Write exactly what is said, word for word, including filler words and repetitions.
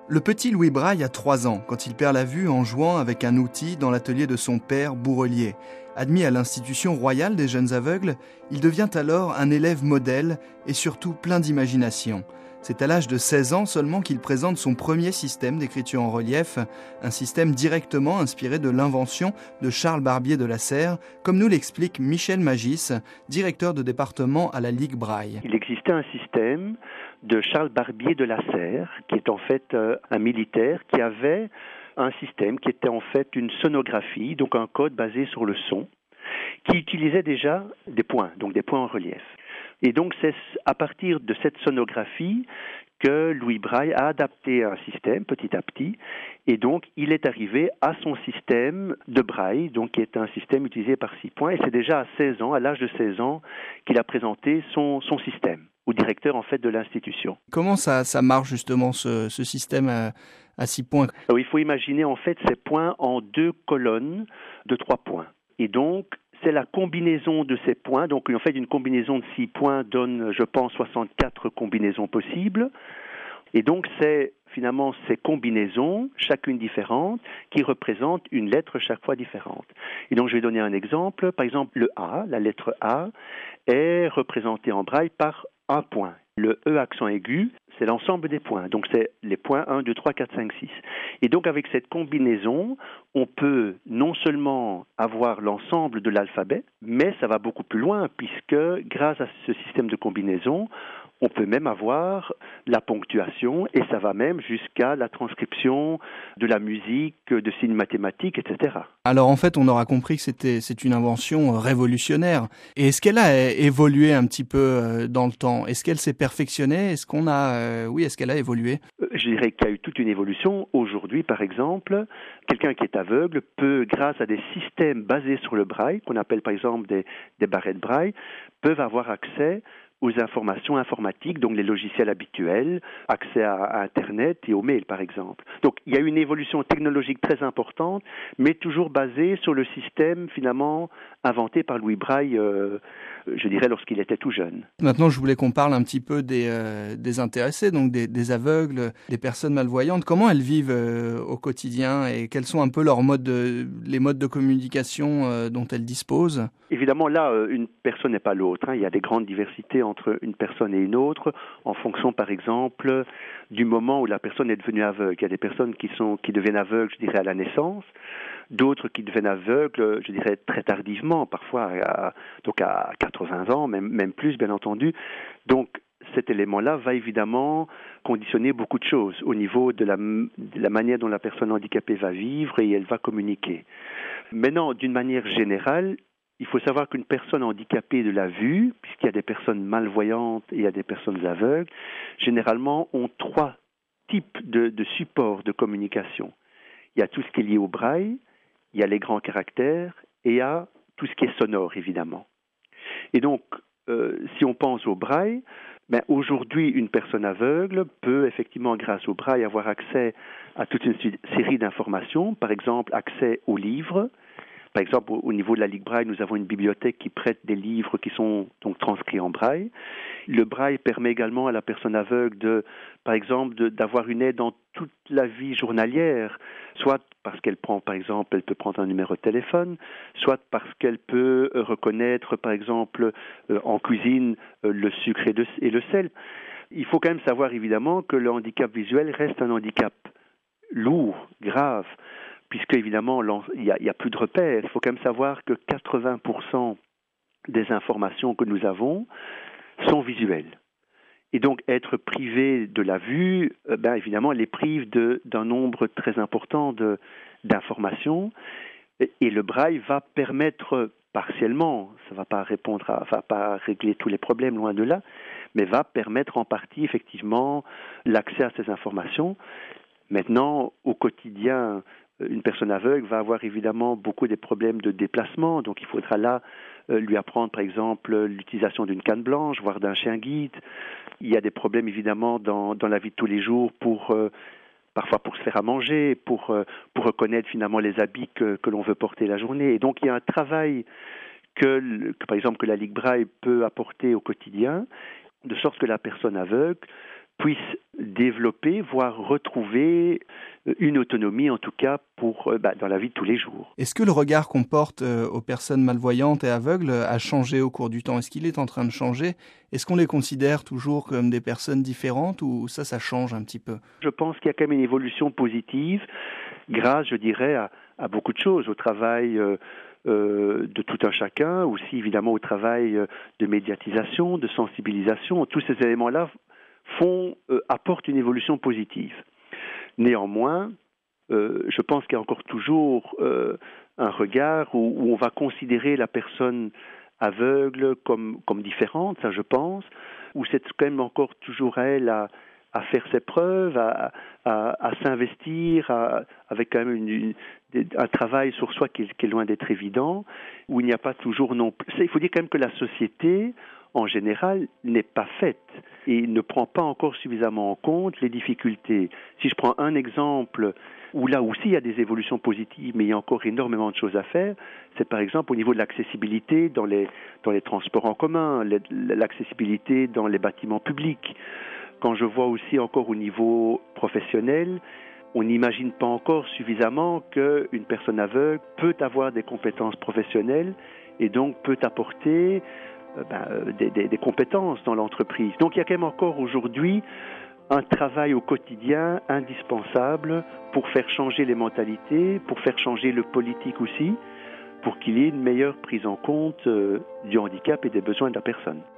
Le petit Louis Braille a trois ans quand il perd la vue en jouant avec un outil dans l'atelier de son père, Bourrelier. Admis à l'Institution royale des jeunes aveugles, il devient alors un élève modèle et surtout plein d'imagination. C'est à l'âge de seize ans seulement qu'il présente son premier système d'écriture en relief, un système directement inspiré de l'invention de Charles Barbier de la Serre, comme nous l'explique Michel Magis, directeur de département à la Ligue Braille. Il existait un système de Charles Barbier de la Serre, qui est en fait euh, un militaire qui avait un système qui était en fait une sonographie, donc un code basé sur le son, qui utilisait déjà des points, donc des points en relief. Et donc c'est à partir de cette sonographie que Louis Braille a adapté un système petit à petit, et donc il est arrivé à son système de Braille, donc qui est un système utilisé par six points, et c'est déjà à seize ans, à l'âge de seize ans, qu'il a présenté son, son système, au directeur en fait de l'institution. Comment ça, ça marche justement ce, ce système à, à six points ? Alors, il faut imaginer en fait ces points en deux colonnes de trois points, et donc c'est la combinaison de ces points. Donc, en fait, une combinaison de six points donne, je pense, soixante-quatre combinaisons possibles. Et donc, c'est finalement ces combinaisons, chacune différente, qui représentent une lettre chaque fois différente. Et donc, je vais donner un exemple. Par exemple, le A, la lettre A, est représentée en braille par un point. Le E accent aigu, c'est l'ensemble des points. Donc, c'est les points un, deux, trois, quatre, cinq, six. Et donc, avec cette combinaison, on peut non seulement avoir l'ensemble de l'alphabet, mais ça va beaucoup plus loin, puisque grâce à ce système de combinaison, on peut même avoir la ponctuation et ça va même jusqu'à la transcription de la musique, de signes mathématiques, et cetera. Alors en fait, on aura compris que c'était, c'est une invention révolutionnaire. Et est-ce qu'elle a évolué un petit peu dans le temps ? Est-ce qu'elle s'est perfectionnée ? Est-ce qu'on a, euh, oui, est-ce qu'elle a évolué ? Je dirais qu'il y a eu toute une évolution. Aujourd'hui, par exemple, quelqu'un qui est aveugle peut, grâce à des systèmes basés sur le braille, qu'on appelle par exemple des, des barrettes braille, peuvent avoir accès aux informations informatiques, donc les logiciels habituels, accès à, à Internet et aux mails, par exemple. Donc, il y a eu une évolution technologique très importante, mais toujours basée sur le système, finalement, inventé par Louis Braille, euh, je dirais, lorsqu'il était tout jeune. Maintenant, je voulais qu'on parle un petit peu des, euh, des intéressés, donc des, des aveugles, des personnes malvoyantes. Comment elles vivent euh, au quotidien et quels sont un peu leurs modes de, les modes de communication euh, dont elles disposent ? Évidemment, là, une personne n'est pas l'autre. Hein. Il y a des grandes diversités entre une personne et une autre, en fonction, par exemple, du moment où la personne est devenue aveugle. Il y a des personnes qui sont, qui deviennent aveugles, je dirais, à la naissance, d'autres qui deviennent aveugles, je dirais, très tardivement, parfois à, donc à quatre-vingts ans, même, même plus, bien entendu. Donc, cet élément-là va évidemment conditionner beaucoup de choses au niveau de la, de la manière dont la personne handicapée va vivre et elle va communiquer. Maintenant, d'une manière générale, il faut savoir qu'une personne handicapée de la vue, puisqu'il y a des personnes malvoyantes et il y a des personnes aveugles, généralement ont trois types de, de supports de communication. Il y a tout ce qui est lié au braille, il y a les grands caractères et il y a tout ce qui est sonore, évidemment. Et donc, euh, si on pense au braille, ben aujourd'hui, une personne aveugle peut effectivement, grâce au braille, avoir accès à toute une série d'informations, par exemple, accès aux livres. Par exemple, au niveau de la Ligue Braille, nous avons une bibliothèque qui prête des livres qui sont donc transcrits en braille. Le braille permet également à la personne aveugle, de, par exemple, de, d'avoir une aide dans toute la vie journalière, soit parce qu'elle prend, par exemple, elle peut prendre un numéro de téléphone, soit parce qu'elle peut reconnaître, par exemple, euh, en cuisine, euh, le sucre et, de, et le sel. Il faut quand même savoir, évidemment, que le handicap visuel reste un handicap lourd, grave, puisque évidemment il n'y a, a plus de repères. Il faut quand même savoir que quatre-vingts pour cent des informations que nous avons sont visuelles. Et donc être privé de la vue, euh, ben évidemment, les prive de, d'un nombre très important de, d'informations. Et, et le braille va permettre partiellement, ça ne va pas répondre à, va pas régler tous les problèmes, loin de là, mais va permettre en partie effectivement l'accès à ces informations. Maintenant, au quotidien, une personne aveugle va avoir évidemment beaucoup des problèmes de déplacement, donc il faudra là euh, lui apprendre par exemple l'utilisation d'une canne blanche, voire d'un chien guide. Il y a des problèmes évidemment dans, dans la vie de tous les jours pour euh, parfois pour se faire à manger, pour, euh, pour reconnaître finalement les habits que, que l'on veut porter la journée. Et donc il y a un travail que, que par exemple que la Ligue Braille peut apporter au quotidien, de sorte que la personne aveugle puissent développer, voire retrouver une autonomie, en tout cas, pour, bah, dans la vie de tous les jours. Est-ce que le regard qu'on porte aux personnes malvoyantes et aveugles a changé au cours du temps? Est-ce qu'il est en train de changer? Est-ce qu'on les considère toujours comme des personnes différentes ou ça, ça change un petit peu? Je pense qu'il y a quand même une évolution positive grâce, je dirais, à, à beaucoup de choses, au travail euh, euh, de tout un chacun, aussi évidemment au travail de médiatisation, de sensibilisation. Tous ces éléments-là font, euh, apportent une évolution positive. Néanmoins, euh, je pense qu'il y a encore toujours euh, un regard où, où on va considérer la personne aveugle comme, comme différente, ça je pense, où c'est quand même encore toujours à elle à, à faire ses preuves, à, à, à s'investir, à, avec quand même une, une, un travail sur soi qui est, qui est loin d'être évident, où il n'y a pas toujours non plus... Il faut dire quand même que la société, en général, n'est pas faite et ne prend pas encore suffisamment en compte les difficultés. Si je prends un exemple où là aussi il y a des évolutions positives, mais il y a encore énormément de choses à faire, c'est par exemple au niveau de l'accessibilité dans les, dans les transports en commun, l'accessibilité dans les bâtiments publics. Quand je vois aussi encore au niveau professionnel, on n'imagine pas encore suffisamment qu'une personne aveugle peut avoir des compétences professionnelles et donc peut apporter Ben, des, des, des compétences dans l'entreprise. Donc il y a quand même encore aujourd'hui un travail au quotidien indispensable pour faire changer les mentalités, pour faire changer le politique aussi, pour qu'il y ait une meilleure prise en compte euh, du handicap et des besoins de la personne.